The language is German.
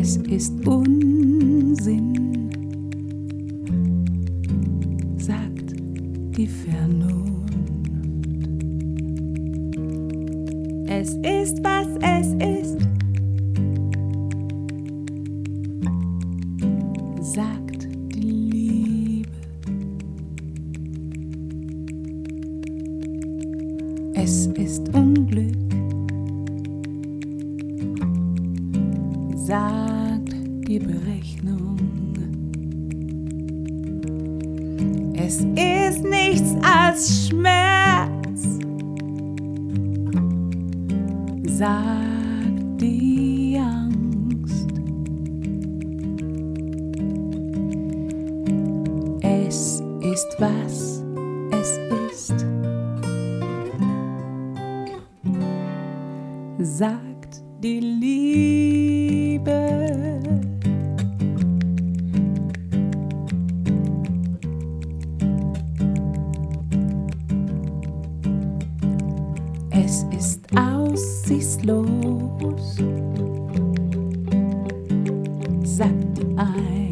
Es ist Unsinn, sagt die Vernunft. Es ist, was es ist, sagt die Liebe. Es ist Unglück, sagt die Berechnung. Es ist nichts als Schmerz, sagt die Angst. Es ist, was es ist, sagt die Liebe. Es ist aussichtslos, sagt die Ein.